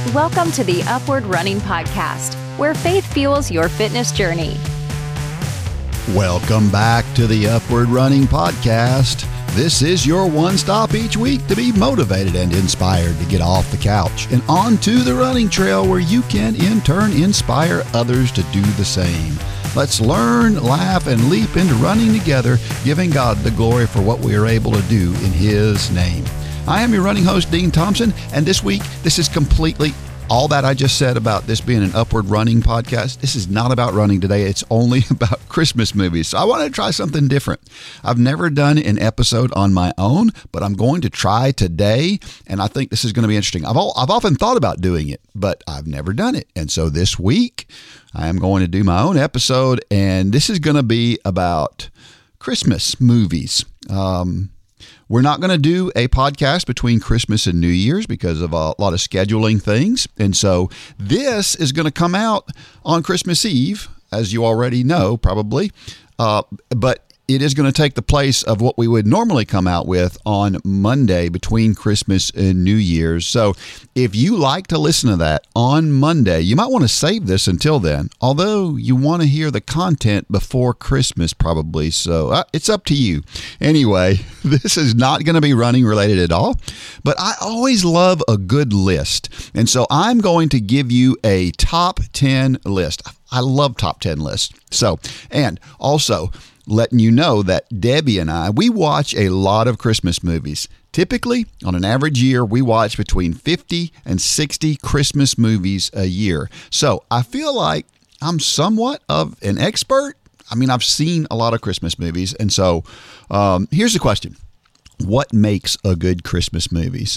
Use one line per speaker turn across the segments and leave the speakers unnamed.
Welcome to the Upward Running Podcast, where faith fuels your fitness journey.
Welcome back to the Upward Running Podcast. This is your one stop each week to be motivated and inspired to get off the couch and onto the running trail where you can in turn inspire others to do the same. Let's learn, laugh, and leap into running together, giving God the glory for what we are able to do in His name. I am your running host, Dean Thompson, and this week, this is completely all that I just said about this being an Upward Running podcast. This is not about running today. It's only about Christmas movies. So I wanted to try something different. I've never done an episode on my own, but I'm going to try today, and I think this is going to be interesting. I've often thought about doing it, but I've never done it. And so this week, I am going to do my own episode, and this is going to be about Christmas movies. We're not going to do a podcast between Christmas and New Year's because of a lot of scheduling things. And so this is going to come out on Christmas Eve, as you already know, probably. But it is going to take the place of what we would normally come out with on Monday between Christmas and New Year's. So if you like to listen to that on Monday, you might want to save this until then, although you want to hear the content before Christmas probably. So it's up to you. Anyway, this is not going to be running related at all, but I always love a good list. And so I'm going to give you a top 10 list. I love top 10 lists. So, and also, letting you know that Debbie and I, we watch a lot of Christmas movies. Typically, on an average year, we watch between 50 and 60 Christmas movies a year. So I feel like I'm somewhat of an expert. I mean, I've seen a lot of Christmas movies. And so here's the question. What makes a good Christmas movie?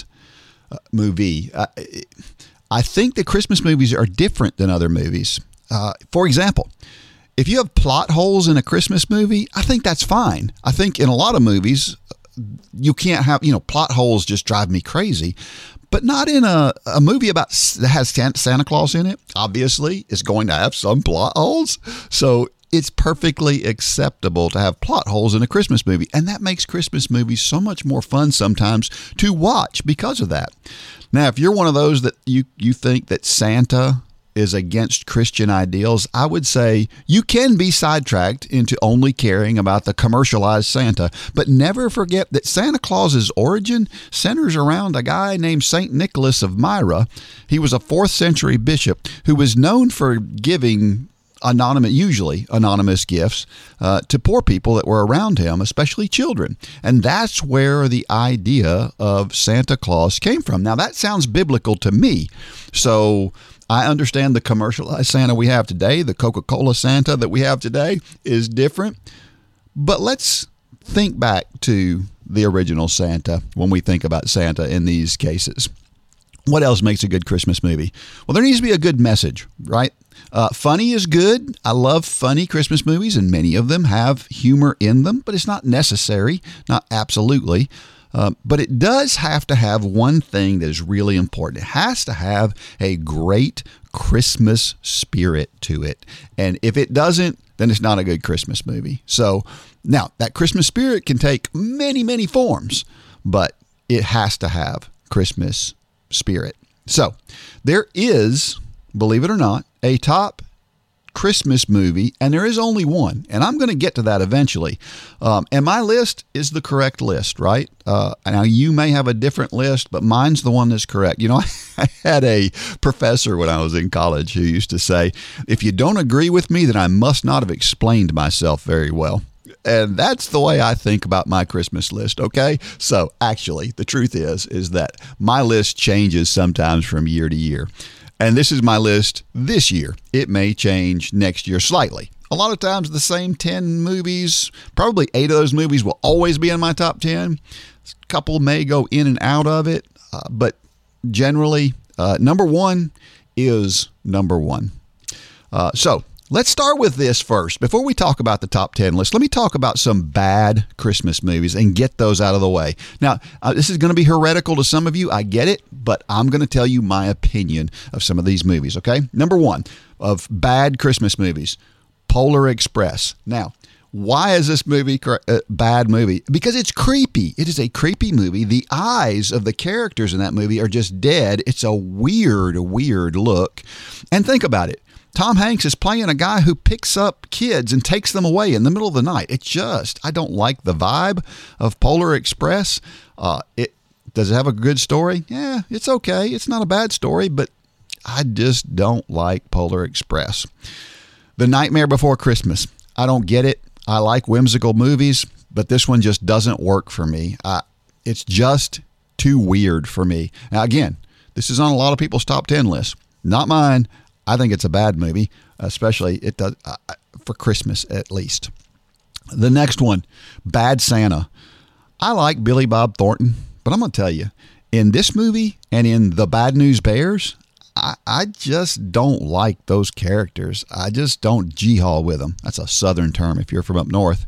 I think that Christmas movies are different than other movies. For example, if you have plot holes in a Christmas movie, I think that's fine. I think in a lot of movies, you can't have, plot holes just drive me crazy. But not in a movie that has Santa Claus in it. Obviously, it's going to have some plot holes. So it's perfectly acceptable to have plot holes in a Christmas movie. And that makes Christmas movies so much more fun sometimes to watch because of that. Now, if you're one of those that you think that Santa is against Christian ideals, I would say you can be sidetracked into only caring about the commercialized Santa, but never forget that Santa Claus's origin centers around a guy named St. Nicholas of Myra. He was a 4th century bishop who was known for giving usually anonymous gifts to poor people that were around him, especially children. And that's where the idea of Santa Claus came from. Now, that sounds biblical to me. So I understand the commercialized Santa we have today, the Coca-Cola Santa that we have today is different. But let's think back to the original Santa when we think about Santa in these cases. What else makes a good Christmas movie? Well, there needs to be a good message, right? Funny is good. I love funny Christmas movies, and many of them have humor in them, but it's not necessary, not absolutely. But it does have to have one thing that is really important. It has to have a great Christmas spirit to it. And if it doesn't, then it's not a good Christmas movie. So now that Christmas spirit can take many, many forms, but it has to have Christmas spirit. So there is, believe it or not, a top Christmas movie, and there is only one, and I'm going to get to that eventually. And my list is the correct list, right? Now, you may have a different list, but mine's the one that's correct. I had a professor when I was in college who used to say, if you don't agree with me, then I must not have explained myself very well. And that's the way I think about my Christmas list, okay? So actually, the truth is that my list changes sometimes from year to year. And this is my list this year. It may change next year slightly. A lot of times the same 10 movies, probably 8 of those movies will always be in my top 10. A couple may go in and out of it, but generally, number one is number one. So let's start with this first. Before we talk about the top 10 list, let me talk about some bad Christmas movies and get those out of the way. Now, this is going to be heretical to some of you. I get it, but I'm going to tell you my opinion of some of these movies, okay? Number one of bad Christmas movies, Polar Express. Now, Why is this movie a bad movie? Because it's creepy. It is a creepy movie. The eyes of the characters in that movie are just dead. It's a weird look. And think about it. Tom Hanks is playing a guy who picks up kids and takes them away in the middle of the night. I don't like the vibe of Polar Express. Does it have a good story? Yeah, it's okay. It's not a bad story, but I just don't like Polar Express. The Nightmare Before Christmas. I don't get it. I like whimsical movies, but this one just doesn't work for me. It's just too weird for me. Now, again, this is on a lot of people's top 10 lists. Not mine. I think it's a bad movie, especially it does for Christmas at least. The next one, Bad Santa. I like Billy Bob Thornton, but I'm going to tell you, in this movie and in The Bad News Bears, I just don't like those characters. I just don't g-haul with them. That's a Southern term if you're from up north.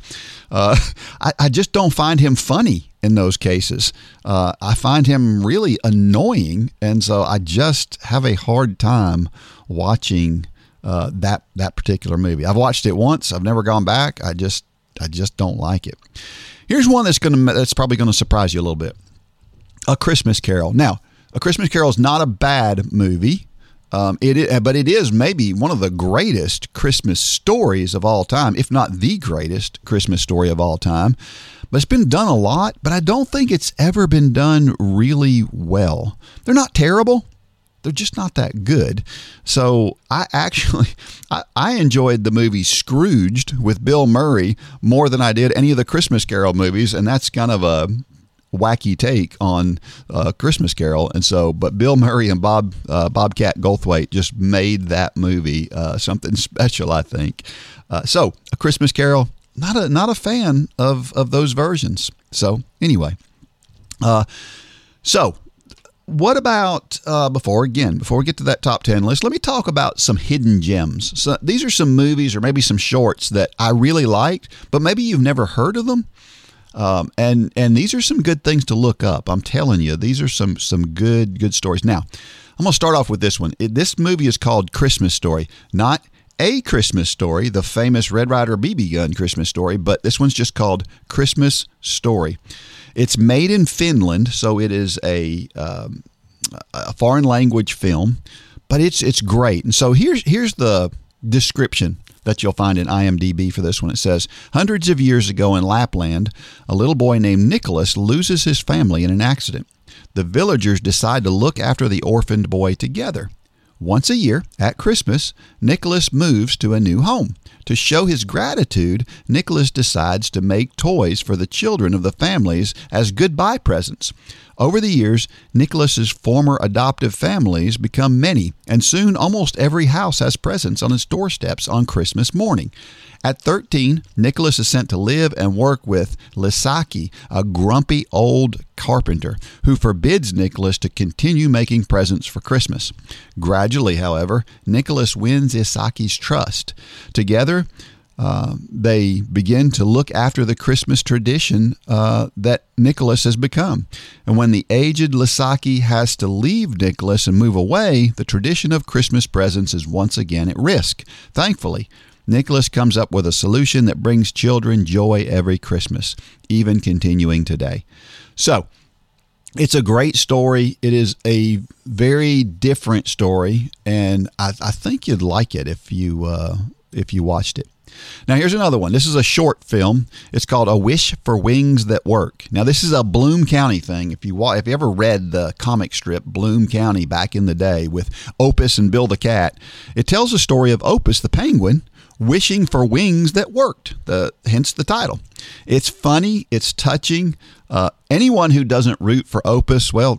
I just don't find him funny in those cases. I find him really annoying, and so I just have a hard time watching that particular movie. I've watched it once. I've never gone back. I just don't like it. Here's one that's probably going to surprise you a little bit. A Christmas Carol. Now, A Christmas Carol is not a bad movie, but it is maybe one of the greatest Christmas stories of all time, if not the greatest Christmas story of all time. But it's been done a lot, but I don't think it's ever been done really well. They're not terrible. They're just not that good. So I enjoyed the movie Scrooged with Bill Murray more than I did any of the Christmas Carol movies, and that's kind of a wacky take on Christmas Carol. And so, but Bill Murray and Bobcat Goldthwait just made that movie something special, I think. So A Christmas Carol, not a fan of those versions. So anyway, so what about before we get to that top 10 list, let me talk about some hidden gems. So these are some movies or maybe some shorts that I really liked, but maybe you've never heard of them. And these are some good things to look up. I'm telling you, these are some good stories. Now, I'm going to start off with this one. This movie is called Christmas Story, not A Christmas Story, the famous Red Ryder BB gun Christmas story, but this one's just called Christmas Story. It's made in Finland, so it is a foreign language film, but it's great. And so here's the description that you'll find in IMDb for this one. It says, hundreds of years ago in Lapland, a little boy named Nicholas loses his family in an accident. The villagers decide to look after the orphaned boy together. Once a year, at Christmas, Nicholas moves to a new home. To show his gratitude, Nicholas decides to make toys for the children of the families as goodbye presents. Over the years, Nicholas's former adoptive families become many, and soon almost every house has presents on its doorsteps on Christmas morning. At 13, Nicholas is sent to live and work with Lisaki, a grumpy old carpenter, who forbids Nicholas to continue making presents for Christmas. Gradually, however, Nicholas wins Isaki's trust. Together, they begin to look after the Christmas tradition that Nicholas has become. And when the aged Lisaki has to leave Nicholas and move away, the tradition of Christmas presents is once again at risk. Thankfully, Nicholas comes up with a solution that brings children joy every Christmas, even continuing today. So, it's a great story. It is a very different story, and I think you'd like it if you watched it. Now, here's another one. This is a short film. It's called A Wish for Wings That Work. Now, this is a Bloom County thing. If you ever read the comic strip Bloom County back in the day with Opus and Bill the Cat, it tells the story of Opus the penguin wishing for wings that worked, hence the title. It's funny. It's touching. Anyone who doesn't root for Opus, well,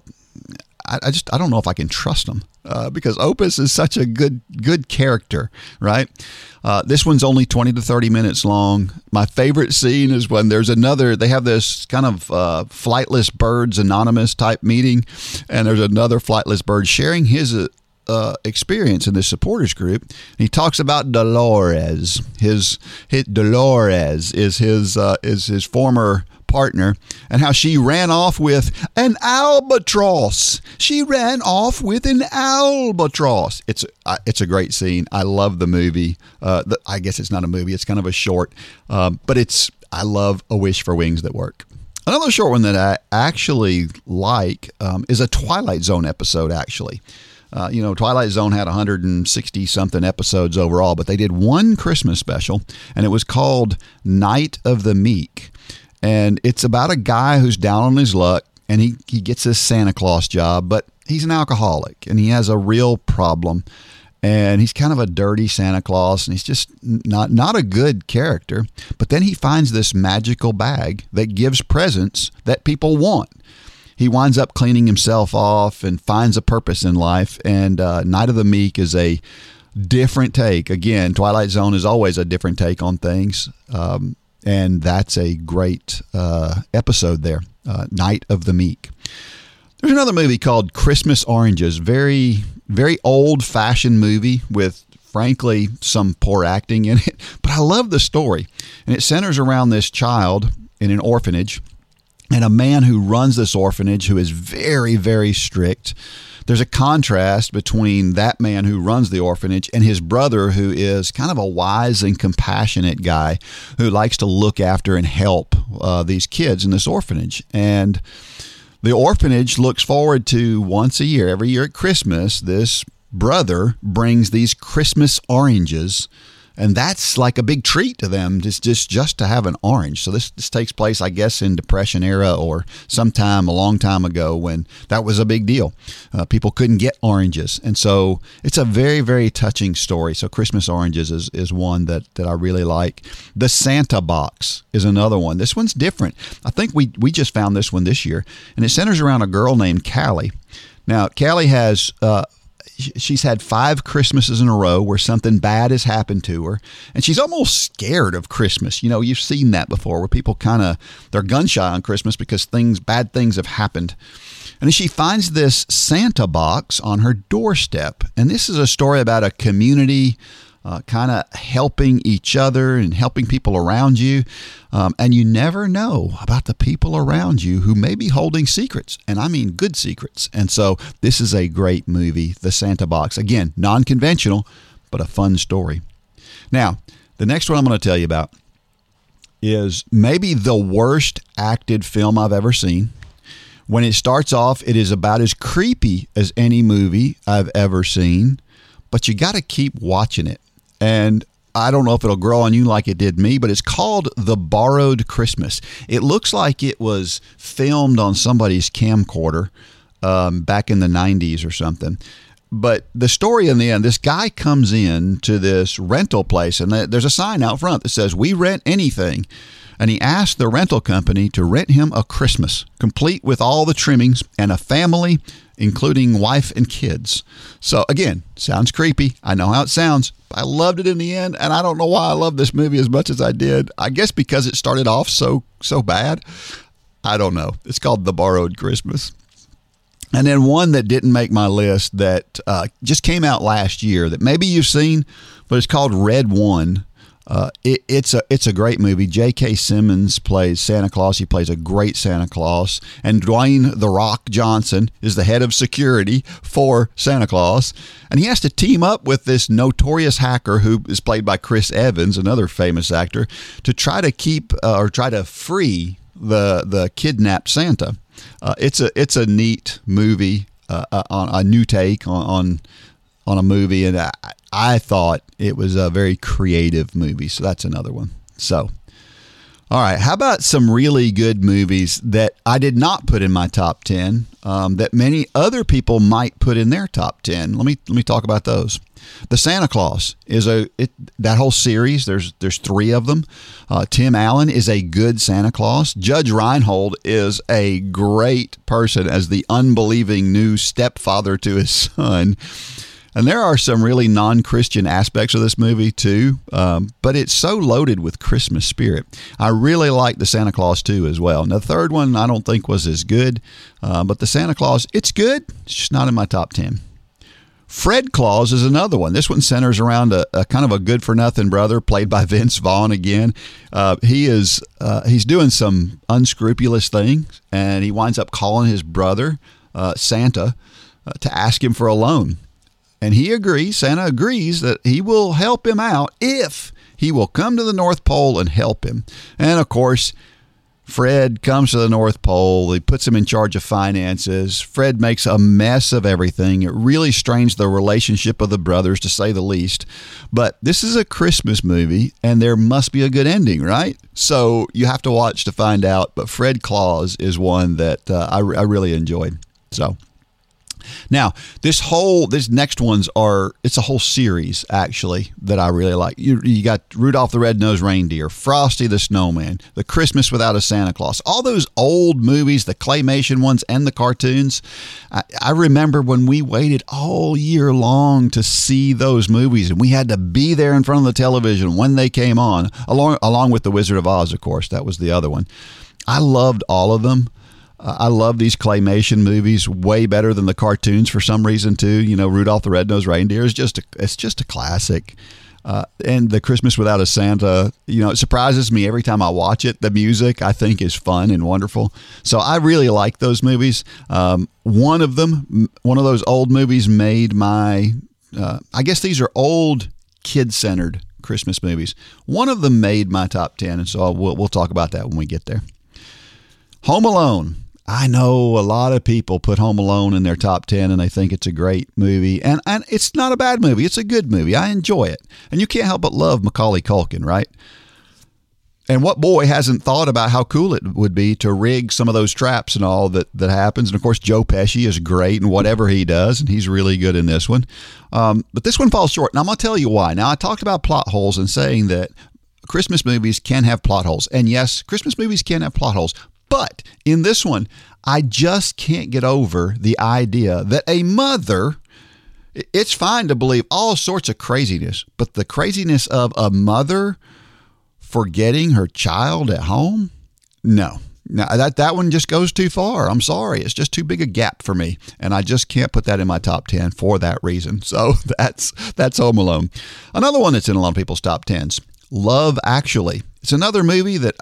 I don't know if I can trust them because Opus is such a good character, right? This one's only 20 to 30 minutes long. My favorite scene is when they have this kind of Flightless Birds Anonymous type meeting, and there's another flightless bird sharing his experience in this supporters group. And he talks about Dolores. Dolores is his former partner and how she ran off with an albatross. She ran off with an albatross. It's a great scene. I love the movie. I guess it's not a movie. It's kind of a short, but I love A Wish for Wings That Work. Another short one that I actually like is a Twilight Zone episode, actually. Twilight Zone had 160-something episodes overall, but they did one Christmas special, and it was called Night of the Meek. And it's about a guy who's down on his luck, and he gets this Santa Claus job, but he's an alcoholic, and he has a real problem. And he's kind of a dirty Santa Claus, and he's just not a good character. But then he finds this magical bag that gives presents that people want. He winds up cleaning himself off and finds a purpose in life. And Night of the Meek is a different take. Again, Twilight Zone is always a different take on things. And that's a great episode there, Night of the Meek. There's another movie called Christmas Oranges. Very, very old-fashioned movie with, frankly, some poor acting in it. But I love the story. And it centers around this child in an orphanage and a man who runs this orphanage who is very, very strict. There's a contrast between that man who runs the orphanage and his brother, who is kind of a wise and compassionate guy who likes to look after and help these kids in this orphanage. And the orphanage looks forward to once a year, every year at Christmas, this brother brings these Christmas oranges. And that's like a big treat to them, just to have an orange. So this takes place, I guess, in Depression era or sometime a long time ago when that was a big deal. People couldn't get oranges. And so it's a very, very touching story. So Christmas Oranges is one that I really like. The Santa Box is another one. This one's different. I think we just found this one this year. And it centers around a girl named Callie. Now, Callie has... she's had 5 Christmases in a row where something bad has happened to her, and she's almost scared of Christmas. You've seen that before, where people they're gun shy on Christmas because bad things have happened. And she finds this Santa box on her doorstep, and this is a story about a community kind of helping each other and helping people around you. And you never know about the people around you who may be holding secrets, and I mean good secrets. And so this is a great movie, The Santa Box. Again, non-conventional, but a fun story. Now, the next one I'm going to tell you about is maybe the worst acted film I've ever seen. When it starts off, it is about as creepy as any movie I've ever seen, but you got to keep watching it. And I don't know if it'll grow on you like it did me, but it's called The Borrowed Christmas. It looks like it was filmed on somebody's camcorder back in the 90s or something. But the story in the end, this guy comes in to this rental place, and there's a sign out front that says, "We rent anything." And he asked the rental company to rent him a Christmas, complete with all the trimmings and a family, including wife and kids. So again, sounds creepy. I know how it sounds. But I loved it in the end, and I don't know why I love this movie as much as I did. I guess because it started off so bad. I don't know. It's called The Borrowed Christmas. And then one that didn't make my list that just came out last year that maybe you've seen, but it's called Red One. It's a great movie. J.K. Simmons plays Santa Claus. He plays a great Santa Claus. And Dwayne "The Rock" Johnson is the head of security for Santa Claus. And he has to team up with this notorious hacker who is played by Chris Evans, another famous actor, to try to free the kidnapped Santa. It's a neat movie, on a new take on a movie, and I thought it was a very creative movie. So that's another one. So, all right, how about some really good movies that I did not put in my top 10 that many other people might put in their top 10? Let me talk about those. The Santa Claus is that whole series. There's 3 of them. Tim Allen is a good Santa Claus. Judge Reinhold is a great person as the unbelieving new stepfather to his son. And there are some really non-Christian aspects of this movie too, but it's so loaded with Christmas spirit. I really like the Santa Claus 2 as well. Now, the third one I don't think was as good, but the Santa Claus, it's good. It's just not in my top 10. Fred Claus is another one. This one centers around a kind of a good-for-nothing brother played by Vince Vaughn again. He's doing some unscrupulous things, and he winds up calling his brother, Santa, to ask him for a loan. And he agrees, Santa agrees, that he will help him out if he will come to the North Pole and help him. And, of course, Fred comes to the North Pole. He puts him in charge of finances. Fred makes a mess of everything. It really strains the relationship of the brothers, to say the least. But this is a Christmas movie, and there must be a good ending, right? So you have to watch to find out. But Fred Claus is one that I really enjoyed. So now, this next ones it's a whole series, actually, that I really like. You got Rudolph the Red-Nosed Reindeer, Frosty the Snowman, The Christmas Without a Santa Claus, all those old movies, the claymation ones and the cartoons. I remember when we waited all year long to see those movies, and we had to be there in front of the television when they came on, along with The Wizard of Oz, of course. That was the other one. I loved all of them. I love these claymation movies way better than the cartoons for some reason too. You know, Rudolph the Red-Nosed Reindeer is just a classic. And The Christmas Without a Santa, it surprises me every time I watch it. The music I think is fun and wonderful. So I really like those movies. One of those old movies made my, I guess these are old kid-centered Christmas movies. One of them made my top 10. And so we'll talk about that when we get there. Home Alone. I know a lot of people put Home Alone in their top 10 and they think it's a great movie. And it's not a bad movie. It's a good movie. I enjoy it. And you can't help but love Macaulay Culkin, right? And what boy hasn't thought about how cool it would be to rig some of those traps and all that happens? And, of course, Joe Pesci is great in whatever he does, and he's really good in this one. But this one falls short. And I'm going to tell you why. Now, I talked about plot holes and saying that Christmas movies can have plot holes. And, yes, Christmas movies can have plot holes. But in this one, I just can't get over the idea that a mother, it's fine to believe all sorts of craziness, but the craziness of a mother forgetting her child at home? No, that one just goes too far. I'm sorry. It's just too big a gap for me. And I just can't put that in my top 10 for that reason. So that's Home Alone. Another one that's in a lot of people's top 10s, Love Actually. It's another movie that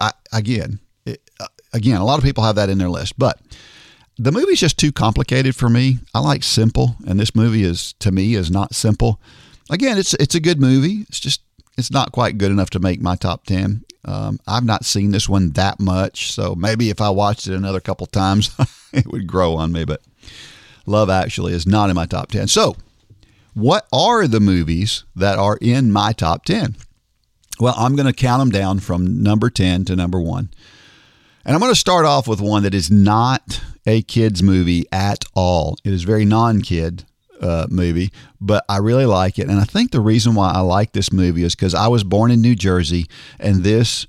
Again, a lot of people have that in their list, but the movie's just too complicated for me. I like simple, and this movie to me is not simple. Again, it's a good movie. It's not quite good enough to make my top 10. I've not seen this one that much, so maybe if I watched it another couple times, it would grow on me, but Love Actually is not in my top 10. So, what are the movies that are in my top 10? Well, I'm going to count them down from number 10 to number 1. And I'm going to start off with one that is not a kid's movie at all. It is a very non-kid movie, but I really like it. And I think the reason why I like this movie is because I was born in New Jersey, and this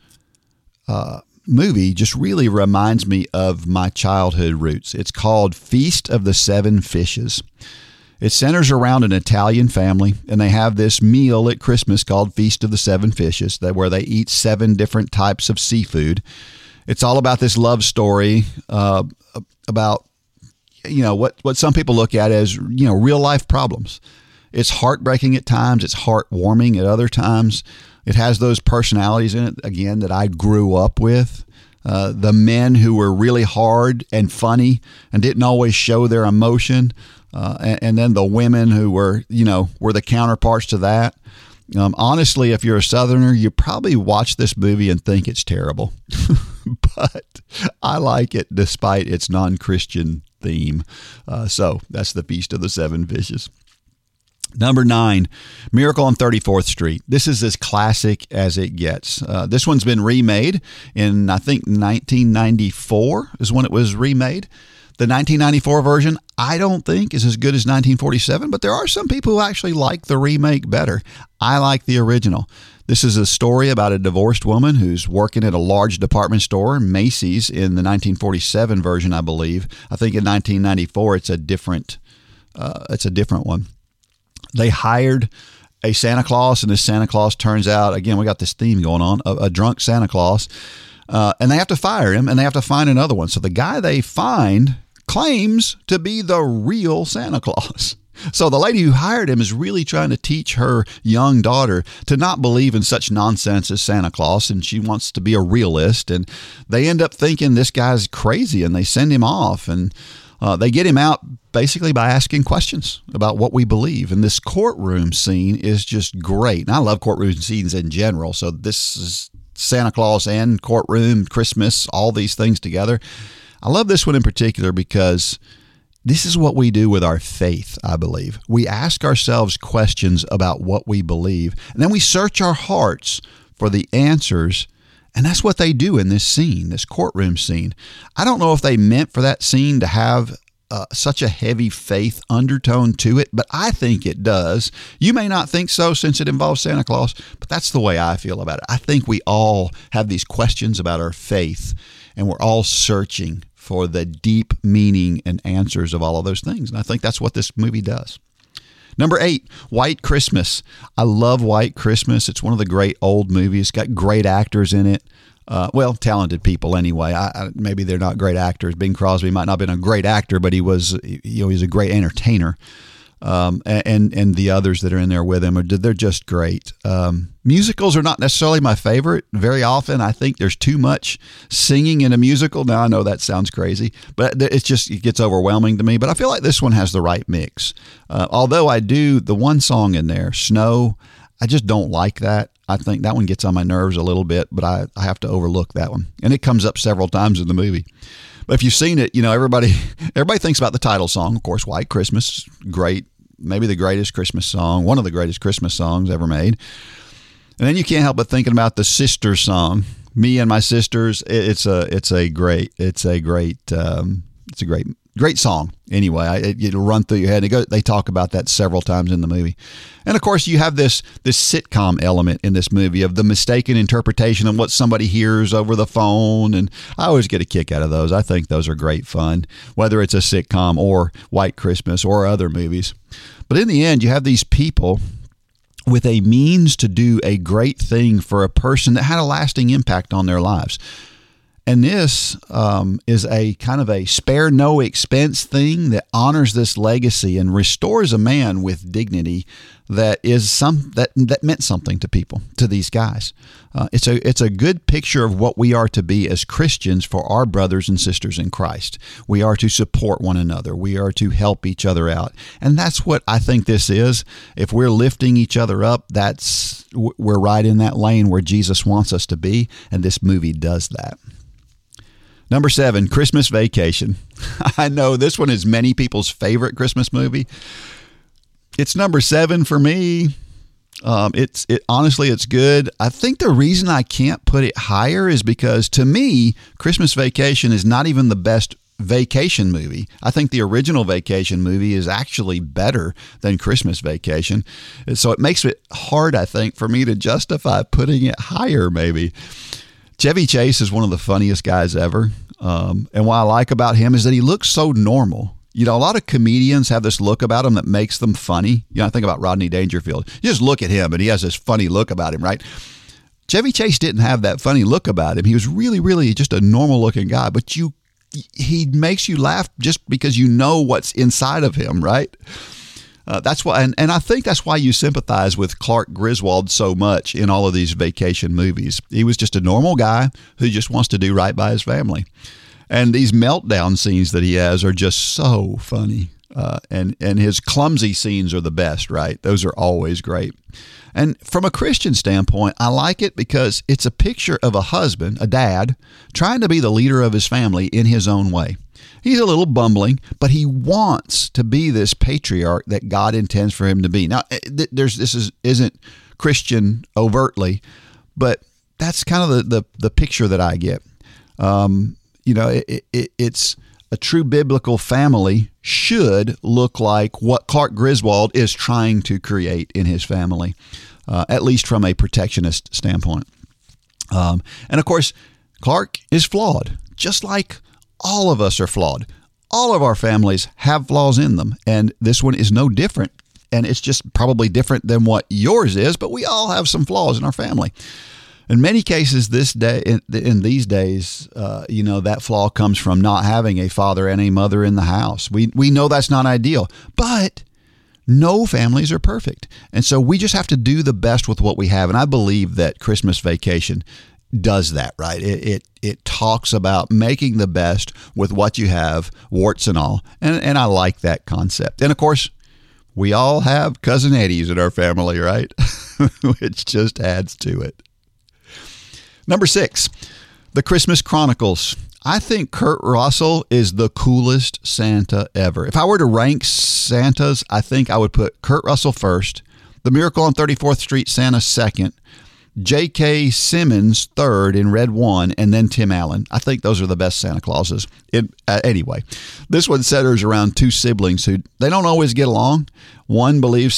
movie just really reminds me of my childhood roots. It's called Feast of the Seven Fishes. It centers around an Italian family, and they have this meal at Christmas called Feast of the Seven Fishes, where they eat 7 different types of seafood. It's all about this love story about, what some people look at as, real life problems. It's heartbreaking at times. It's heartwarming at other times. It has those personalities in it, again, that I grew up with. The men who were really hard and funny and didn't always show their emotion. And then the women who were the counterparts to that. Honestly, if you're a Southerner, you probably watch this movie and think it's terrible. But I like it despite its non-Christian theme. So that's the Feast of the Seven Fishes. Number 9, Miracle on 34th Street. This is as classic as it gets. This one's been remade in, I think, 1994 is when it was remade. The 1994 version, I don't think, is as good as 1947, but there are some people who actually like the remake better. I like the original. This is a story about a divorced woman who's working at a large department store, Macy's, in the 1947 version, I believe. I think in 1994, it's a different one. They hired a Santa Claus, and this Santa Claus turns out, again, we got this theme going on, a drunk Santa Claus, and they have to fire him, and they have to find another one. So the guy they find claims to be the real Santa Claus. So the lady who hired him is really trying to teach her young daughter to not believe in such nonsense as Santa Claus, and she wants to be a realist. And they end up thinking this guy's crazy, and they send him off. And they get him out basically by asking questions about what we believe. And this courtroom scene is just great. And I love courtroom scenes in general. So this is Santa Claus and courtroom, Christmas, all these things together. I love this one in particular because this is what we do with our faith, I believe. We ask ourselves questions about what we believe, and then we search our hearts for the answers. And that's what they do in this scene, this courtroom scene. I don't know if they meant for that scene to have such a heavy faith undertone to it, but I think it does. You may not think so since it involves Santa Claus, but that's the way I feel about it. I think we all have these questions about our faith, and we're all searching for the deep meaning and answers of all of those things. And I think that's what this movie does. Number 8, White Christmas. I love White Christmas. It's one of the great old movies. It's got great actors in it. Talented people anyway. Maybe they're not great actors. Bing Crosby might not have been a great actor, but he was a great entertainer. And the others that are in there with him, they're just great. Musicals are not necessarily my favorite. Very often, I think there's too much singing in a musical. Now, I know that sounds crazy, but it gets overwhelming to me. But I feel like this one has the right mix. Although the one song in there, Snow, I just don't like that. I think that one gets on my nerves a little bit, but I have to overlook that one. And it comes up several times in the movie. But if you've seen it, everybody thinks about the title song, of course, White Christmas, great. Maybe the greatest Christmas song, one of the greatest Christmas songs ever made. And then you can't help but thinking about the sister song, Me and My Sisters. It's a great song. Anyway, it'll run through your head. They talk about that several times in the movie. And of course, you have this sitcom element in this movie of the mistaken interpretation of what somebody hears over the phone. And I always get a kick out of those. I think those are great fun, whether it's a sitcom or White Christmas or other movies. But in the end, you have these people with a means to do a great thing for a person that had a lasting impact on their lives. And this is a kind of a spare no expense thing that honors this legacy and restores a man with dignity that meant something to people, to these guys. It's a good picture of what we are to be as Christians for our brothers and sisters in Christ. We are to support one another. We are to help each other out. And that's what I think this is. If we're lifting each other up, we're right in that lane where Jesus wants us to be. And this movie does that. Number 7, Christmas Vacation. I know this one is many people's favorite Christmas movie. It's number 7 for me. Honestly, it's good. I think the reason I can't put it higher is because to me, Christmas Vacation is not even the best vacation movie. I think the original Vacation movie is actually better than Christmas Vacation. So it makes it hard, I think, for me to justify putting it higher maybe. Chevy Chase is one of the funniest guys ever. And what I like about him is that he looks so normal. A lot of comedians have this look about him that makes them funny. I think about Rodney Dangerfield. You just look at him and he has this funny look about him, right? Chevy Chase didn't have that funny look about him. He was really, really just a normal looking guy, but he makes you laugh just because you know what's inside of him, right? That's why, and I think that's why you sympathize with Clark Griswold so much in all of these vacation movies. He was just a normal guy who just wants to do right by his family. And these meltdown scenes that he has are just so funny. And his clumsy scenes are the best, right? Those are always great. And from a Christian standpoint, I like it because it's a picture of a husband, a dad, trying to be the leader of his family in his own way. He's a little bumbling, but he wants to be this patriarch that God intends for him to be. Now, this isn't Christian overtly, but that's kind of the picture that I get. It's a true biblical family should look like what Clark Griswold is trying to create in his family, at least from a protectionist standpoint. And of course, Clark is flawed, just like all of us are flawed. All of our families have flaws in them, and this one is no different. And it's just probably different than what yours is, but we all have some flaws in our family. In many cases, in these days, that flaw comes from not having a father and a mother in the house. We know that's not ideal, but no families are perfect. And so we just have to do the best with what we have. And I believe that Christmas Vacation does that, right? It talks about making the best with what you have, warts and all. And I like that concept. And of course, we all have Cousin Eddies in our family, right? Which just adds to it. Number 6, The Christmas Chronicles. I think Kurt Russell is the coolest Santa ever. If I were to rank Santas, I think I would put Kurt Russell first, The Miracle on 34th Street Santa second, J.K. Simmons third in Red 1, and then Tim Allen. I think those are the best Santa Clauses. Anyway, this one centers around 2 siblings who they don't always get along. One believes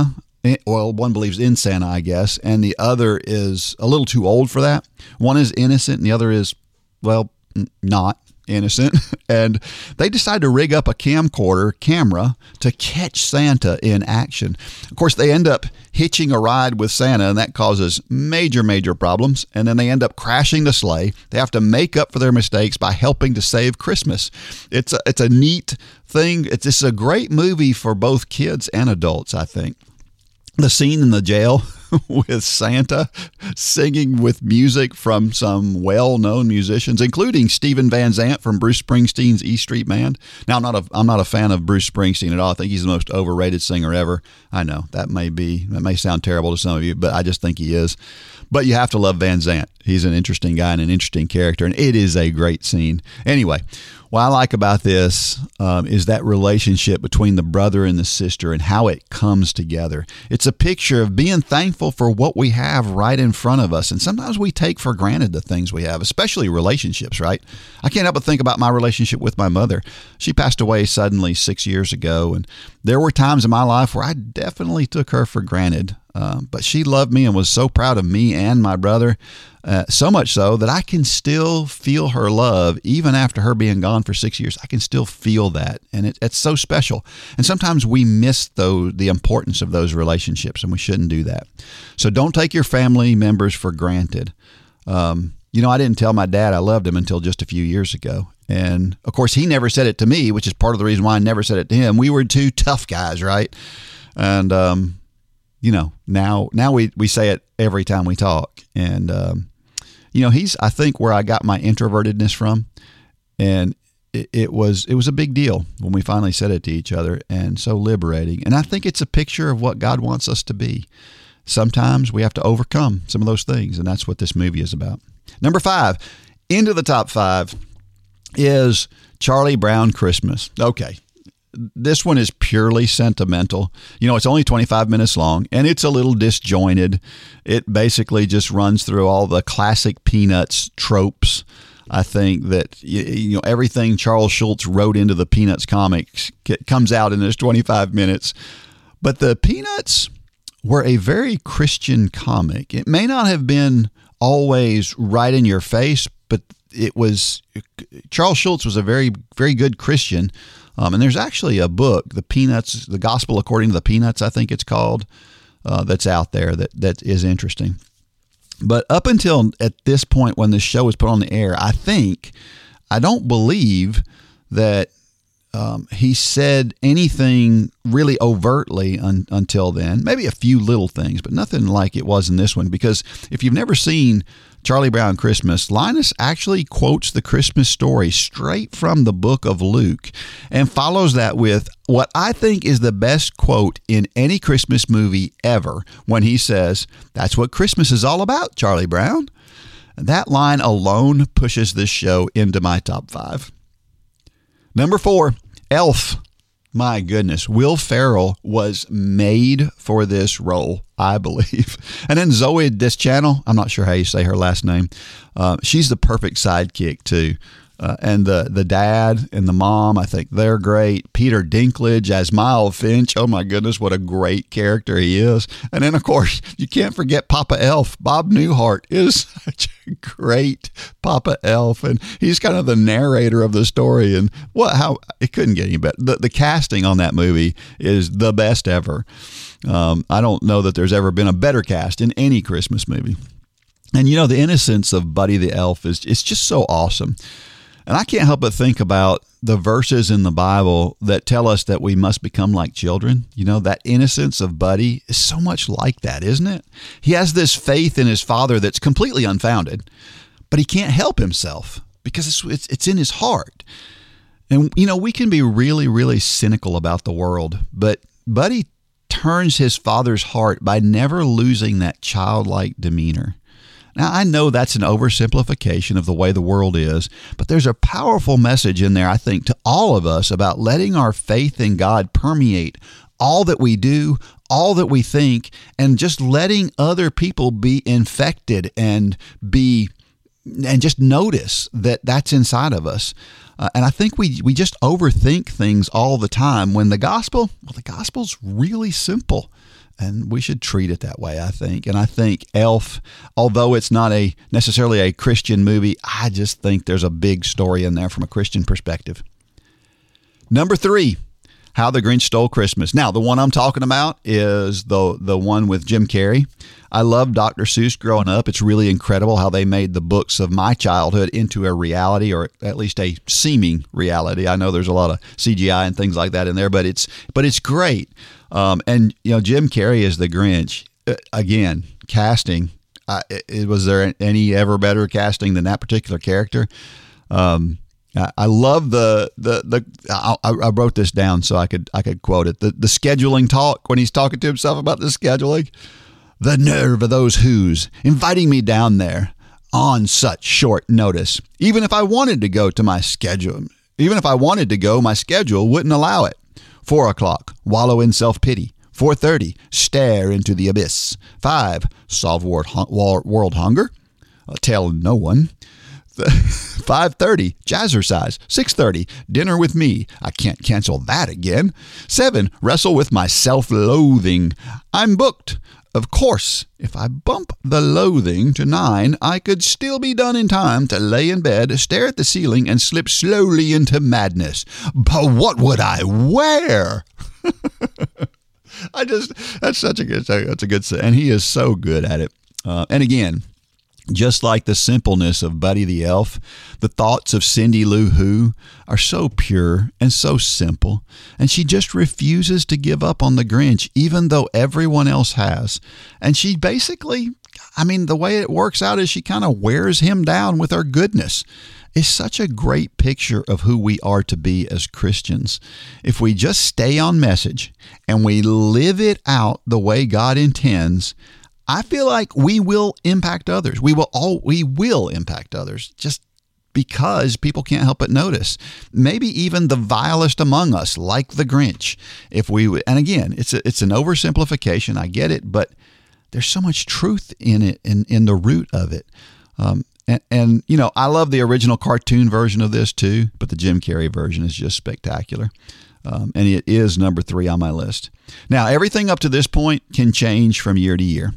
one believes in Santa, I guess, and the other is a little too old for that. One is innocent, and the other is, well, not innocent. And they decide to rig up a camcorder camera to catch Santa in action. Of course, they end up hitching a ride with Santa, and that causes major problems. And then they end up crashing the sleigh. They have to make up for their mistakes by helping to save Christmas. It's a neat thing. It's a great movie for both kids and adults, I think. The scene in the jail with Santa singing with music from some well-known musicians, including Stephen Van Zandt from Bruce Springsteen's E Street Band. Now, I'm not a fan of Bruce Springsteen at all. I think he's the most overrated singer ever. I know that may sound terrible to some of you, but I just think he is. But you have to love Van Zandt. He's an interesting guy and an interesting character, and it is a great scene. Anyway, what I like about this is that relationship between the brother and the sister and how it comes together. It's a picture of being thankful for what we have right in front of us. And sometimes we take for granted the things we have, especially relationships, right? I can't help but think about my relationship with my mother. She passed away suddenly 6 years ago. And there were times in my life where I definitely took her for granted. But she loved me and was so proud of me and my brother, so much so that I can still feel her love even after her being gone for 6 years. I can still feel that, and it's so special. And sometimes we miss the importance of those relationships, and we shouldn't do that. So don't take your family members for granted. I didn't tell my dad I loved him until just a few years ago. And, of course, he never said it to me, which is part of the reason why I never said it to him. We were 2 tough guys, right? And, now we say it every time we talk. And, he's, I think, where I got my introvertedness from. And it was a big deal when we finally said it to each other, and so liberating. And I think it's a picture of what God wants us to be. Sometimes we have to overcome some of those things, and that's what this movie is about. Number 5, into the top 5, is Charlie Brown Christmas. Okay. This one is purely sentimental. It's only 25 minutes long, and it's a little disjointed. It basically just runs through all the classic Peanuts tropes. I think that everything Charles Schulz wrote into the Peanuts comics comes out in this 25 minutes. But the Peanuts were a very Christian comic. It may not have been always right in your face, but Charles Schulz was a very, very good Christian. And there's actually a book, The Peanuts, The Gospel According to the Peanuts, I think it's called, that's out there that is interesting. But up until at this point when this show was put on the air, I don't believe that he said anything really overtly until then. Maybe a few little things, but nothing like it was in this one. Because if you've never seen Charlie Brown Christmas, Linus actually quotes the Christmas story straight from the book of Luke and follows that with what I think is the best quote in any Christmas movie ever when he says, "That's what Christmas is all about, Charlie Brown." That line alone pushes this show into my top 5. Number 4, Elf. My goodness, Will Ferrell was made for this role, I believe. And then Zoe Deschanel, I'm not sure how you say her last name. She's the perfect sidekick too. And the dad and the mom, I think they're great. Peter Dinklage as Miles Finch. Oh my goodness, what a great character he is. And then of course, you can't forget Papa Elf. Bob Newhart is such a great Papa Elf, and he's kind of the narrator of the story. And how it couldn't get any better. The casting on that movie is the best ever. I don't know that there's ever been a better cast in any Christmas movie. And the innocence of Buddy the Elf it's just so awesome. And I can't help but think about the verses in the Bible that tell us that we must become like children. You know, that innocence of Buddy is so much like that, isn't it? He has this faith in his father that's completely unfounded, but he can't help himself because it's in his heart. And, you know, we can be really, really cynical about the world, but Buddy turns his father's heart by never losing that childlike demeanor. Now, I know that's an oversimplification of the way the world is, but there's a powerful message in there, I think, to all of us about letting our faith in God permeate all that we do, all that we think, and just letting other people be infected and just notice that that's inside of us. And I think we just overthink things all the time when the gospel's really simple. And we should treat it that way, I think. And I think Elf, although it's not necessarily a Christian movie, I just think there's a big story in there from a Christian perspective. Number 3, How the Grinch Stole Christmas. Now, the one I'm talking about is the one with Jim Carrey. I loved Dr. Seuss growing up. It's really incredible how they made the books of my childhood into a reality, or at least a seeming reality. I know there's a lot of CGI and things like that in there, but it's great. And, you know, Jim Carrey is the Grinch. Again, casting. Was there any ever better casting than that particular character? I love I wrote this down so I could quote it. The scheduling talk when he's talking to himself about the scheduling. The nerve of those who's inviting me down there on such short notice. Even if I wanted to go, my schedule wouldn't allow it. 4 o'clock, wallow in self-pity. 4:30, stare into the abyss. 5, solve world hunger. Tell no one. 5:30, jazzercise. 6:30, dinner with me. I can't cancel that again. 7, wrestle with my self-loathing. I'm booked. Of course, if I bump the loathing to 9, I could still be done in time to lay in bed, stare at the ceiling, and slip slowly into madness. But what would I wear? That's a good, and he is so good at it. And again, just like the simpleness of Buddy the Elf, the thoughts of Cindy Lou Who are so pure and so simple, and she just refuses to give up on the Grinch, even though everyone else has. And she basically, the way it works out is she kind of wears him down with her goodness. It's such a great picture of who we are to be as Christians. If we just stay on message and we live it out the way God intends, I feel like we will impact others. We will impact others just because people can't help but notice. Maybe even the vilest among us, like the Grinch. And again, it's an oversimplification. I get it, but there's so much truth in it, in the root of it. And you know, I love the original cartoon version of this too, but the Jim Carrey version is just spectacular. And it is number 3 on my list. Now, everything up to this point can change from year to year.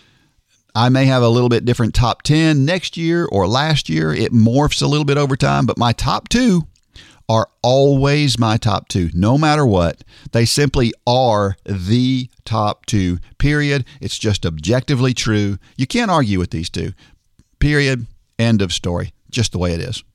I may have a little bit different top 10 next year or last year. It morphs a little bit over time, but my top 2 are always my top 2, no matter what. They simply are the top 2, period. It's just objectively true. You can't argue with these 2, period, end of story, just the way it is.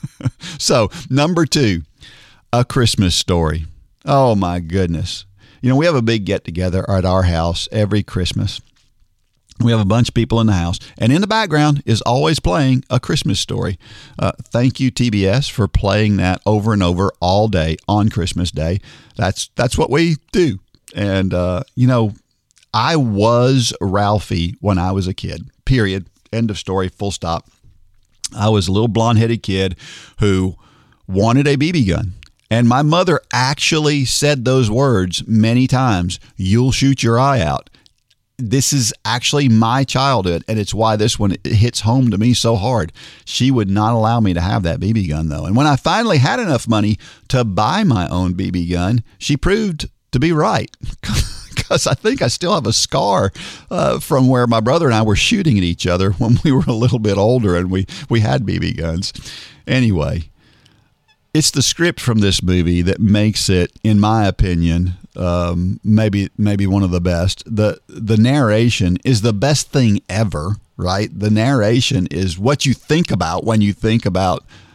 So, number 2, A Christmas Story. Oh, my goodness. You know, we have a big get-together at our house every Christmas. We have a bunch of people in the house, and in the background is always playing A Christmas Story. Thank you, TBS, for playing that over and over all day on Christmas Day. That's what we do. And, you know, I was Ralphie when I was a kid, period, end of story, full stop. I was a little blonde-headed kid who wanted a BB gun. And my mother actually said those words many times, "You'll shoot your eye out." This is actually my childhood, and it's why this one hits home to me so hard. She would not allow me to have that BB gun, though. And when I finally had enough money to buy my own BB gun, she proved to be right. Because I think I still have a scar from where my brother and I were shooting at each other when we were a little bit older and we had BB guns. Anyway, it's the script from this movie that makes it, in my opinion, maybe one of the best. The narration is the best thing ever, right? The narration is what you think about when you think about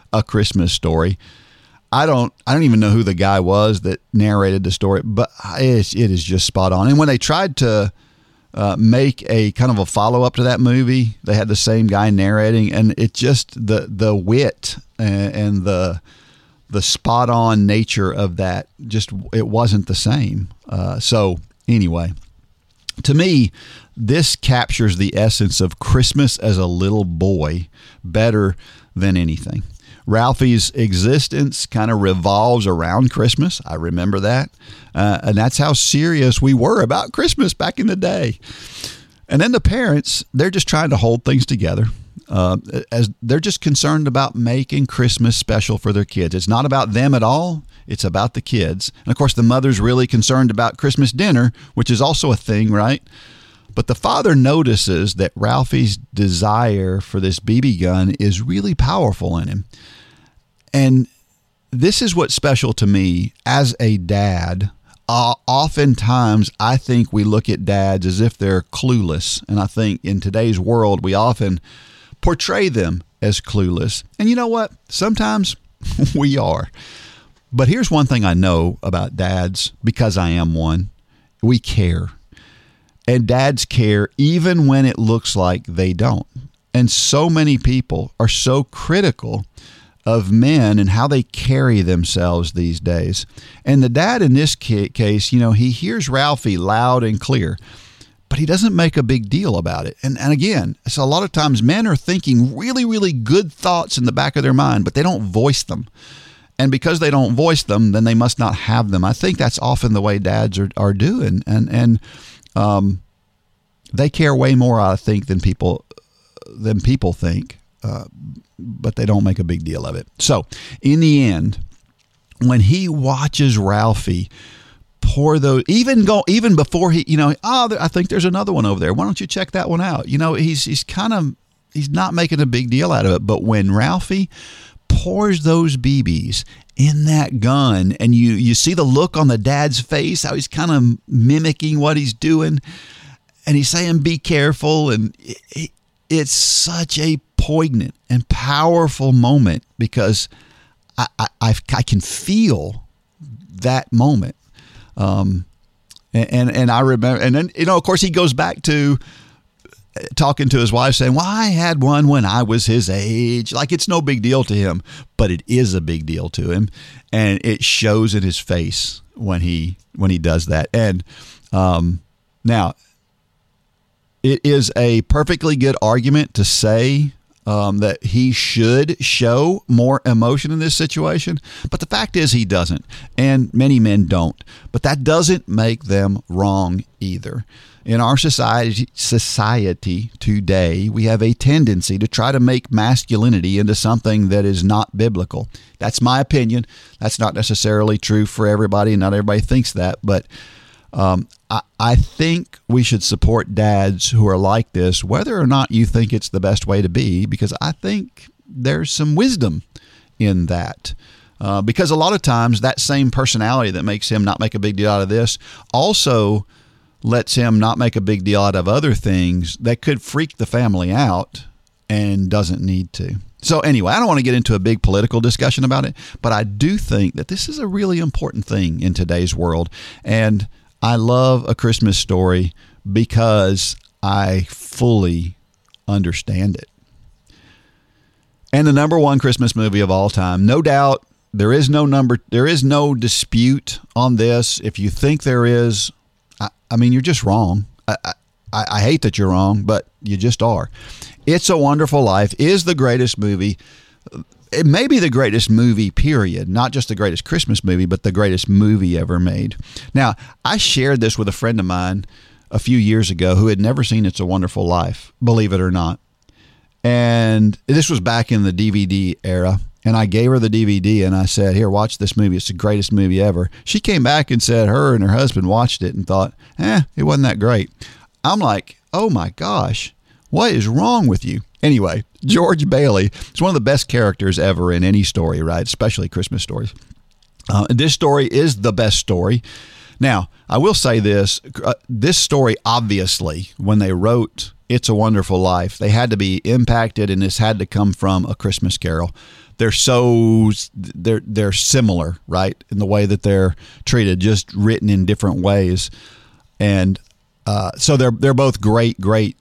A Christmas Story. I don't even know who the guy was that narrated the story, but it is just spot on. And when they tried to make a kind of a follow-up to that movie, they had the same guy narrating, and it just the wit and the spot-on nature of that, just it wasn't the same. So anyway, to me, this captures the essence of Christmas as a little boy better than anything. Ralphie's existence kind of revolves around Christmas. I remember that. And that's how serious we were about Christmas back in the day. And then the parents, they're just trying to hold things together. As they're just concerned about making Christmas special for their kids. It's not about them at all. It's about the kids. And of course, the mother's really concerned about Christmas dinner, which is also a thing, right? But the father notices that Ralphie's desire for this BB gun is really powerful in him. And this is what's special to me as a dad. Oftentimes, I think we look at dads as if they're clueless. And I think in today's world, we often portray them as clueless. And you know what? Sometimes we are. But here's one thing I know about dads, because I am one. We care. And dads care even when it looks like they don't. And so many people are so critical of men and how they carry themselves these days. And the dad in this case, he hears Ralphie loud and clear, but he doesn't make a big deal about it. And again, so a lot of times men are thinking really, really good thoughts in the back of their mind, but they don't voice them. And because they don't voice them, then they must not have them. I think that's often the way dads are doing. And they care way more, I think, than people think. But they don't make a big deal of it. So in the end, when he watches Ralphie pour those, even before he, I think there's another one over there. Why don't you check that one out? He's not making a big deal out of it. But when Ralphie pours those BBs in that gun, and you see the look on the dad's face, how he's kind of mimicking what he's doing, and he's saying, "Be careful," and it's such a poignant and powerful moment because I can feel that moment. And I remember, and then, of course he goes back to talking to his wife saying, well, I had one when I was his age. Like, it's no big deal to him, but it is a big deal to him. And it shows in his face when he does that. And, now it is a perfectly good argument to say that he should show more emotion in this situation. But the fact is he doesn't. And many men don't. But that doesn't make them wrong either. In our society today, we have a tendency to try to make masculinity into something that is not biblical. That's my opinion. That's not necessarily true for everybody, and not everybody thinks that. But I think we should support dads who are like this, whether or not you think it's the best way to be, because I think there's some wisdom in that. Because a lot of times that same personality that makes him not make a big deal out of this also lets him not make a big deal out of other things that could freak the family out and doesn't need to. So anyway, I don't want to get into a big political discussion about it, but I do think that this is a really important thing in today's world. And I love A Christmas Story because I fully understand it. And the number one Christmas movie of all time, no doubt. There is no dispute on this. If you think there is, I mean, you're just wrong. I hate that you're wrong, but you just are. It's a Wonderful Life is the greatest movie. It may be the greatest movie, period. Not just the greatest Christmas movie, but the greatest movie ever made. Now, I shared this with a friend of mine a few years ago who had never seen It's a Wonderful Life, believe it or not. And this was back in the DVD era. And I gave her the DVD and I said, here, watch this movie. It's the greatest movie ever. She came back and said her and her husband watched it and thought, it wasn't that great. I'm like, oh my gosh, what is wrong with you? Anyway, George Bailey is one of the best characters ever in any story, right? Especially Christmas stories. This story is the best story. Now, I will say this. This story, obviously, when they wrote It's a Wonderful Life, they had to be impacted, and this had to come from A Christmas Carol. They're similar, right, in the way that they're treated, just written in different ways. And so they're both great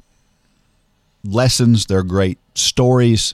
lessons. They're great stories.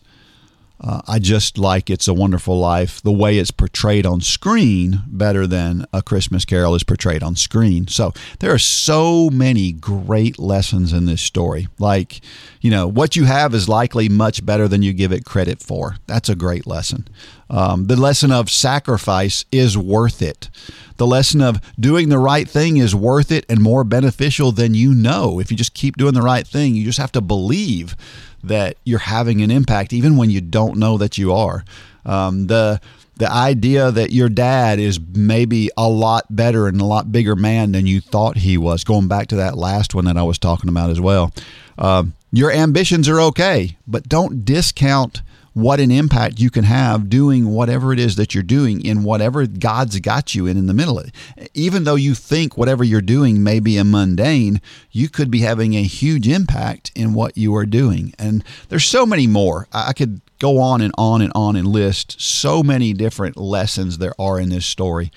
I just like It's a Wonderful Life, the way it's portrayed on screen, better than A Christmas Carol is portrayed on screen. So there are so many great lessons in this story. Like, what you have is likely much better than you give it credit for. That's a great lesson. The lesson of sacrifice is worth it. The lesson of doing the right thing is worth it and more beneficial than you know. If you just keep doing the right thing, you just have to believe that you're having an impact, even when you don't know that you are. The idea that your dad is maybe a lot better and a lot bigger man than you thought he was, going back to that last one that I was talking about as well. Your ambitions are okay, but don't discount what an impact you can have doing whatever it is that you're doing in whatever God's got you in the middle of it. Even though you think whatever you're doing may be a mundane, you could be having a huge impact in what you are doing. And there's so many more. I could go on and on and on and list so many different lessons there are in this story.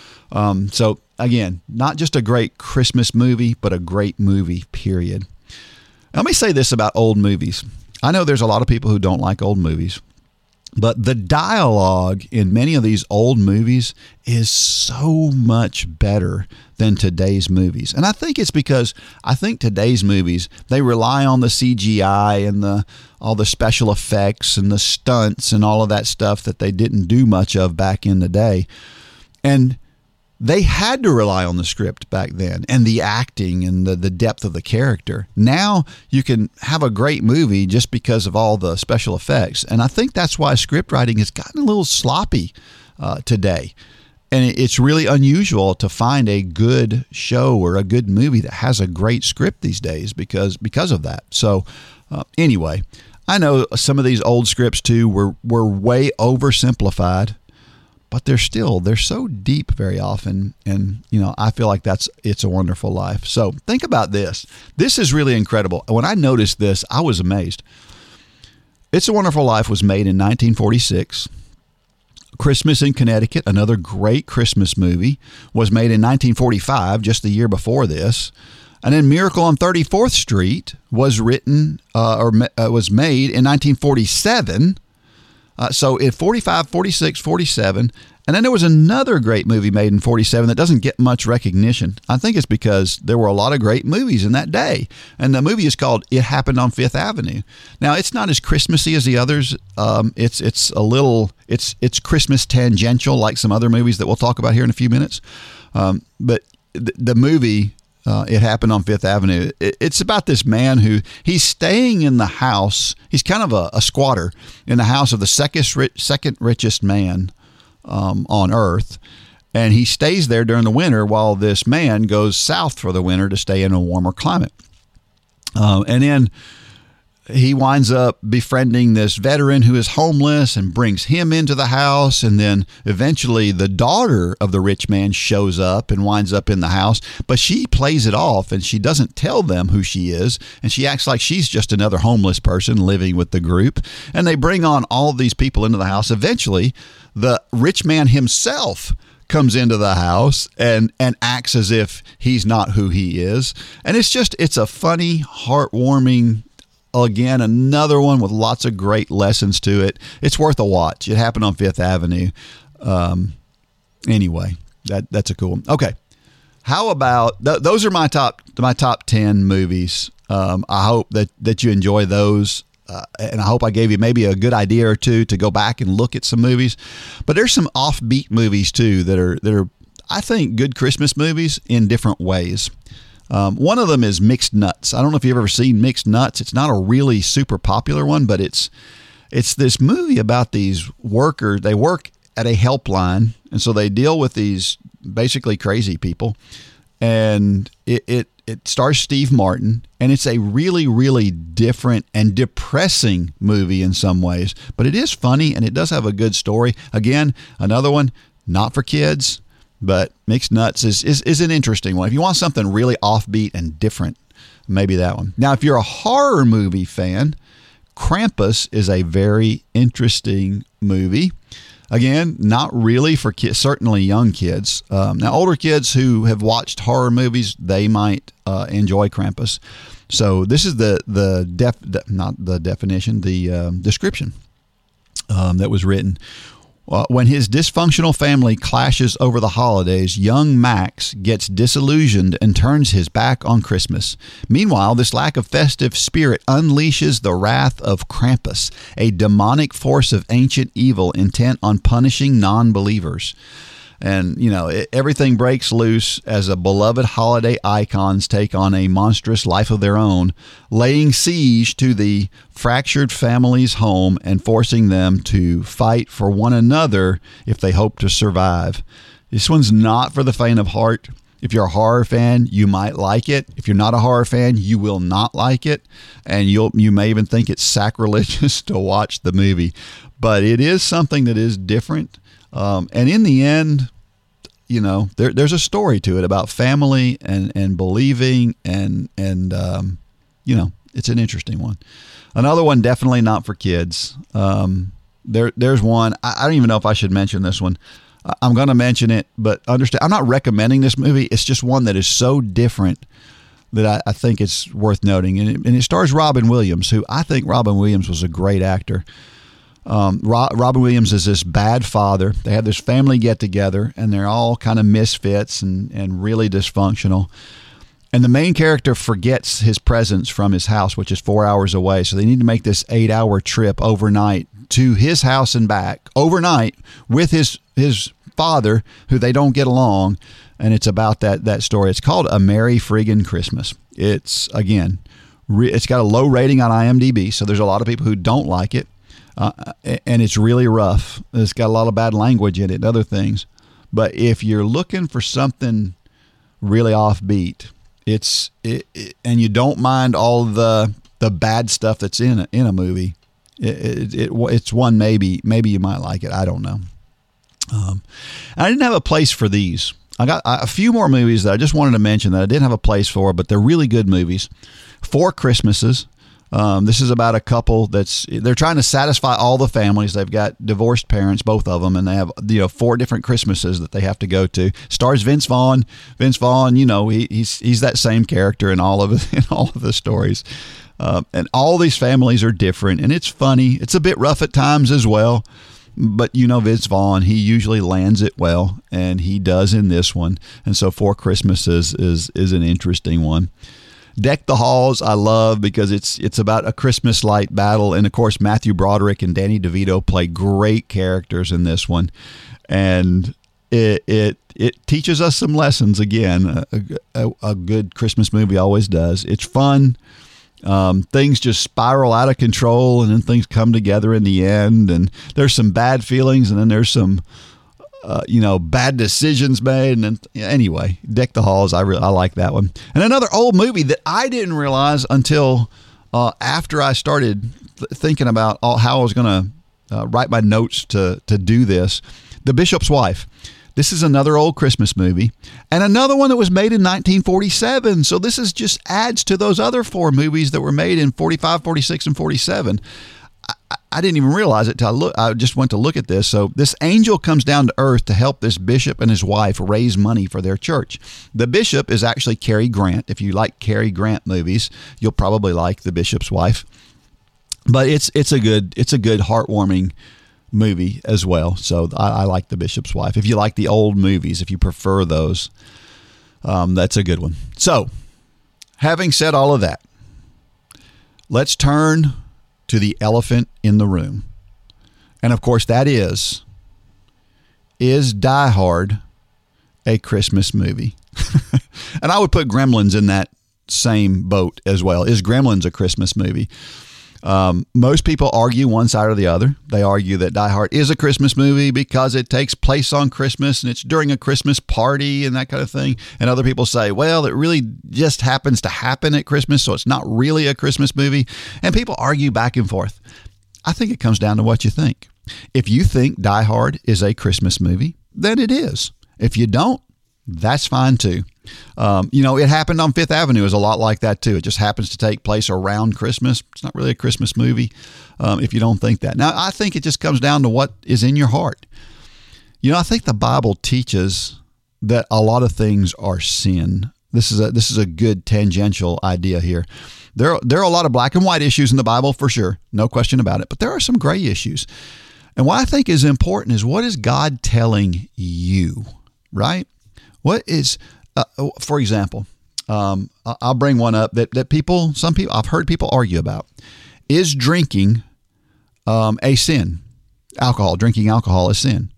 So again, not just a great Christmas movie, but a great movie, period. Let me say this about old movies. I know there's a lot of people who don't like old movies, but the dialogue in many of these old movies is so much better than today's movies. And I think it's because I think today's movies, they rely on the CGI and all the special effects and the stunts and all of that stuff that they didn't do much of back in the day. And they had to rely on the script back then and the acting and the depth of the character. Now you can have a great movie just because of all the special effects. And I think that's why script writing has gotten a little sloppy today. And it's really unusual to find a good show or a good movie that has a great script these days because of that. So anyway, I know some of these old scripts too were way oversimplified. But they're so deep very often. And, I feel like It's a Wonderful Life. So think about this. This is really incredible. When I noticed this, I was amazed. It's a Wonderful Life was made in 1946. Christmas in Connecticut, another great Christmas movie, was made in 1945, just the year before this. And then Miracle on 34th Street was written was made in 1947. So in 45, 46, 47, and then there was another great movie made in 47 that doesn't get much recognition. I think it's because there were a lot of great movies in that day. And the movie is called It Happened on Fifth Avenue. Now, it's not as Christmassy as the others. It's Christmas tangential like some other movies that we'll talk about here in a few minutes. But the movie... It Happened on Fifth Avenue. It's about this man who he's staying in the house. He's kind of a squatter in the house of the second richest man on earth. And he stays there during the winter while this man goes south for the winter to stay in a warmer climate. And then he winds up befriending this veteran who is homeless and brings him into the house. And then eventually the daughter of the rich man shows up and winds up in the house. But she plays it off and she doesn't tell them who she is. And she acts like she's just another homeless person living with the group. And they bring on all of these people into the house. Eventually, the rich man himself comes into the house and acts as if he's not who he is. And it's a funny, heartwarming, again, another one with lots of great lessons to it. It's worth a watch. It Happened on Fifth Avenue. Anyway, that's a cool one. Okay. How about those are my top 10 movies. I hope that you enjoy those. And I hope I gave you maybe a good idea or two to go back and look at some movies. But there's some offbeat movies too that are I think good Christmas movies in different ways. One of them is Mixed Nuts. I don't know if you've ever seen Mixed Nuts. It's not a really super popular one, but it's this movie about these workers. They work at a helpline, and so they deal with these basically crazy people. And it stars Steve Martin, and it's a really, really different and depressing movie in some ways. But it is funny, and it does have a good story. Again, another one, not for kids. but Mixed Nuts is an interesting one. If you want something really offbeat and different, maybe that one. Now, if you're a horror movie fan, Krampus is a very interesting movie. Again, not really for kids, certainly young kids. Now, older kids who have watched horror movies, they might enjoy Krampus. So this is the description that was written. When his dysfunctional family clashes over the holidays, young Max gets disillusioned and turns his back on Christmas. Meanwhile, this lack of festive spirit unleashes the wrath of Krampus, a demonic force of ancient evil intent on punishing non-believers. And, everything breaks loose as a beloved holiday icons take on a monstrous life of their own, laying siege to the fractured family's home and forcing them to fight for one another if they hope to survive. This one's not for the faint of heart. If you're a horror fan, you might like it. If you're not a horror fan, you will not like it. And you may even think it's sacrilegious to watch the movie. But it is something that is different. And in the end, there's a story to it about family and believing and it's an interesting one. Another one, definitely not for kids. There's one, I don't even know if I should mention this one. I'm going to mention it, but understand, I'm not recommending this movie. It's just one that is so different that I think it's worth noting. And it stars Robin Williams, who I think Robin Williams was a great actor. Robin Williams is this bad father. They have this family get together and they're all kind of misfits and really dysfunctional. And the main character forgets his presence from his house, which is 4 hours away. So they need to make this 8-hour trip overnight to his house and back overnight with his father, who they don't get along. And it's about that story. It's called A Merry Friggin' Christmas. It's, again, it's got a low rating on IMDb. So there's a lot of people who don't like it. And it's really rough. It's got a lot of bad language in it and other things. But if you're looking for something really offbeat, and you don't mind all the bad stuff that's in a movie, it's one maybe you might like it. I don't know. I didn't have a place for these. I got a few more movies that I just wanted to mention that I didn't have a place for, but they're really good movies. 4 Christmases. This is about a couple they're trying to satisfy all the families. They've got divorced parents, both of them, and they have 4 different Christmases that they have to go to. Stars Vince Vaughn. Vince Vaughn, he's that same character in all of the stories. And all these families are different, and it's funny. It's a bit rough at times as well, but Vince Vaughn, he usually lands it well, and he does in this one. And so 4 Christmases is an interesting one. Deck the Halls I love because it's about a Christmas light battle, and of course Matthew Broderick and Danny DeVito play great characters in this one, and it teaches us some lessons. Again, a good Christmas movie always does. It's fun. Things just spiral out of control, and then things come together in the end, and there's some bad feelings, and then there's some bad decisions made. And anyway, Deck the Halls, I like that one. And another old movie that I didn't realize until after I started thinking about how I was going to write my notes to do this, The Bishop's Wife. This is another old Christmas movie, and another one that was made in 1947. So this is just adds to those other 4 movies that were made in 45, 46, and 47. I didn't even realize it till I just went to look at this. So this angel comes down to earth to help this bishop and his wife raise money for their church. The bishop is actually Cary Grant. If you like Cary Grant movies, you'll probably like The Bishop's Wife. But it's a good heartwarming movie as well. So I like The Bishop's Wife. If you like the old movies, if you prefer those, that's a good one. So having said all of that, let's turn to the elephant in the room. And of course that is Die Hard a Christmas movie? And I would put Gremlins in that same boat as well. Is Gremlins a Christmas movie? Most people argue one side or the other. They argue that Die Hard is a Christmas movie because it takes place on Christmas and it's during a Christmas party and that kind of thing. And other people say, well, it really just happens to happen at Christmas, so it's not really a Christmas movie. And people argue back and forth. I think it comes down to what you think. If you think Die Hard is a Christmas movie, then it is. If you don't, that's fine too. It happened on Fifth Avenue is a lot like that too. It just happens to take place around Christmas. It's not really a Christmas movie if you don't think that. Now, I think it just comes down to what is in your heart. I think the Bible teaches that a lot of things are sin. This is a good tangential idea here. There are a lot of black and white issues in the Bible for sure, no question about it. But there are some gray issues. And what I think is important is, what is God telling you, right? What is, for example, I'll bring one up that some people, I've heard people argue about. Is drinking a sin? Drinking alcohol is sin.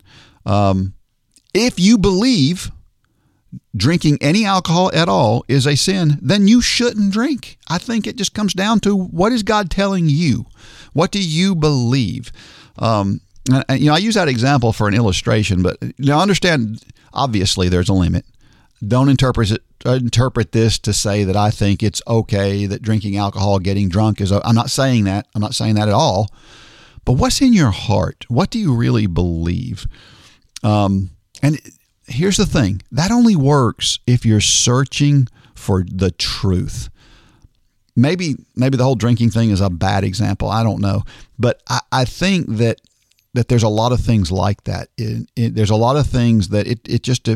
If you believe drinking any alcohol at all is a sin, then you shouldn't drink. I think it just comes down to, what is God telling you? What do you believe? I use that example for an illustration, but now understand, obviously there's a limit. Don't interpret this to say that I think it's okay that drinking alcohol, getting drunk is. I'm not saying that. I'm not saying that at all. But what's in your heart? What do you really believe? And here's the thing. That only works if you're searching for the truth. Maybe the whole drinking thing is a bad example. I don't know. But I think that there's a lot of things like that. There's a lot of things that it just...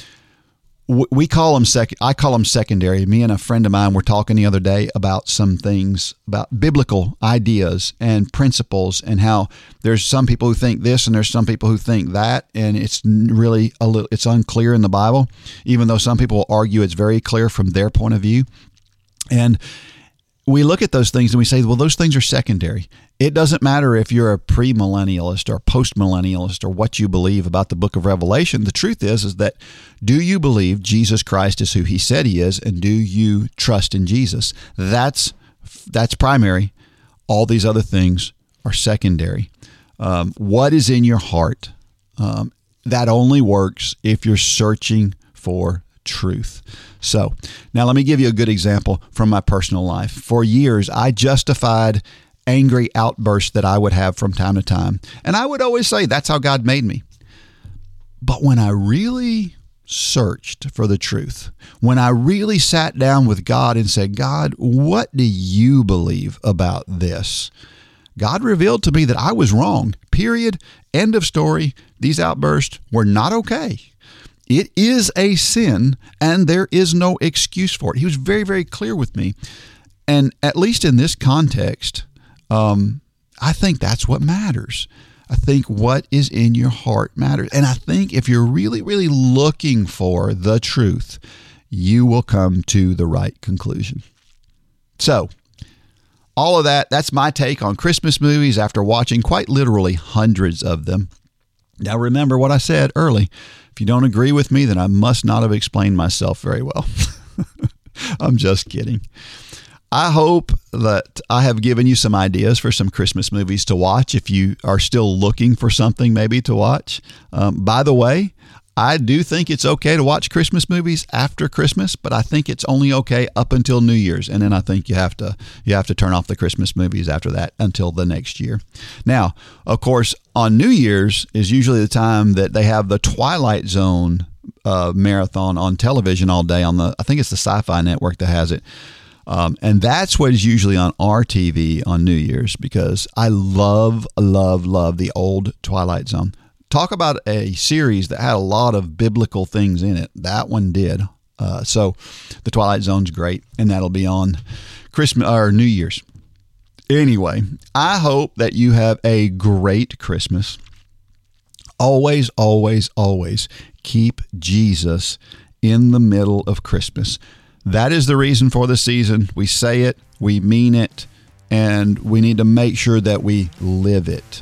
we call them I call them secondary. Me and a friend of mine were talking the other day about some things, about biblical ideas and principles, and how there's some people who think this and there's some people who think that, and it's really it's unclear in the Bible, even though some people will argue it's very clear from their point of view. And we look at those things and we say, well, those things are secondary. It doesn't matter if you're a premillennialist or postmillennialist or what you believe about the book of Revelation. The truth is that, do you believe Jesus Christ is who he said he is, and do you trust in Jesus? That's primary. All these other things are secondary. What is in your heart? That only works if you're searching for truth. So now let me give you a good example from my personal life. For years, I justified angry outbursts that I would have from time to time. And I would always say, that's how God made me. But when I really searched for the truth, when I really sat down with God and said, God, what do you believe about this? God revealed to me that I was wrong. Period. End of story. These outbursts were not okay. It is a sin, and there is no excuse for it. He was very, very clear with me. And at least in this context, I think that's what matters. I think what is in your heart matters. And I think if you're really, really looking for the truth, you will come to the right conclusion. So, all of that's my take on Christmas movies after watching quite literally hundreds of them. Now, remember what I said early. If you don't agree with me, then I must not have explained myself very well. I'm just kidding. I hope that I have given you some ideas for some Christmas movies to watch if you are still looking for something maybe to watch. By the way, I do think it's okay to watch Christmas movies after Christmas, but I think it's only okay up until New Year's, and then I think you have to turn off the Christmas movies after that until the next year. Now, of course, on New Year's is usually the time that they have the Twilight Zone marathon on television all day I think it's the Sci-Fi Network that has it. And that's what is usually on our TV on New Year's, because I love the old Twilight Zone. Talk about a series that had a lot of biblical things in it. That one did. So the Twilight Zone's great, and that'll be on Christmas or New Year's. Anyway, I hope that you have a great Christmas. Always, always, always keep Jesus in the middle of Christmas. That is the reason for the season. We say it, we mean it, and we need to make sure that we live it.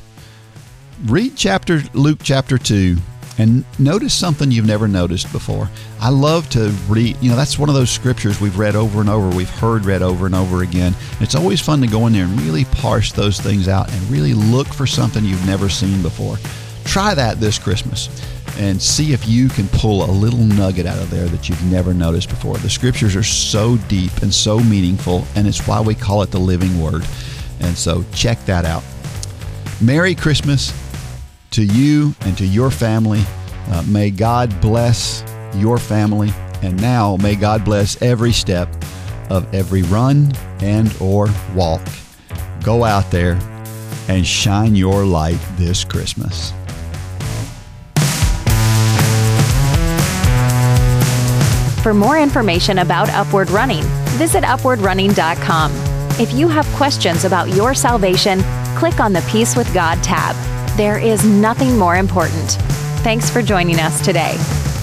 Read Luke chapter 2 and notice something you've never noticed before. I love to read, that's one of those scriptures we've read over and over, we've heard read over and over again. It's always fun to go in there and really parse those things out and really look for something you've never seen before. Try that this Christmas and see if you can pull a little nugget out of there that you've never noticed before. The scriptures are so deep and so meaningful, and it's why we call it the living word. And so check that out. Merry Christmas to you and to your family. May God bless your family, and now may God bless every step of every run and or walk. Go out there and shine your light this Christmas.
For more information about Upward Running, visit upwardrunning.com. If you have questions about your salvation, click on the Peace with God tab. There is nothing more important. Thanks for joining us today.